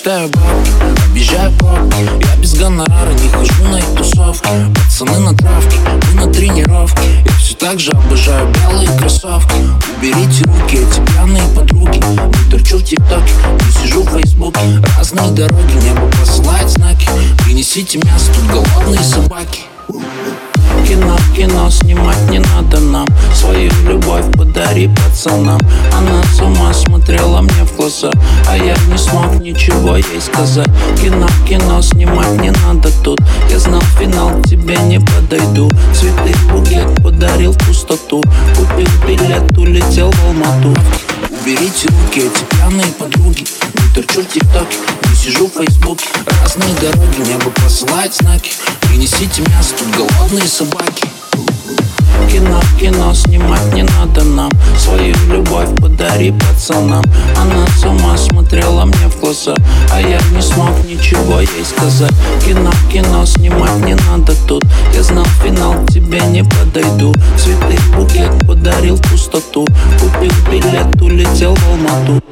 Считаю бабки, объезжаю пробки. Я без гонорара не хожу на их тусовки. Пацаны на травке, мы на тренировке. Я все так же обожаю белые кроссовки. Уберите руки, эти пьяные подруги. Не торчу в тиктоке, не сижу в фейсбуке. Разные дороги, небо посылает знаки. Принесите мясо, тут голодные собаки. Кино, кино снимать не надо нам. Свою любовь подари пацанам. Она с ума смотрела мне в глаза, а я не смог ничего ей сказать. Кино, кино снимать не надо тут. Я знал финал, к тебе не подойду. Цветы букет подарил в пустоту. Купил билет, улетел в Алмату. Уберите руки, эти пьяные подруги. Не торчу в тиктоке, не сижу в фейсбуке. Разные дороги, небо посылает знаки. Принесите мясо, тут голодные собаки. Кино, кино снимать не надо нам. Свою любовь подари пацанам. Она с ума смотрела мне в глаза, а я не смог ничего ей сказать. Кино, кино снимать не надо тут. Я знал финал, к тебе не подойду. Цветы букет подарил в пустоту. Купил билет, улетел в Алмату.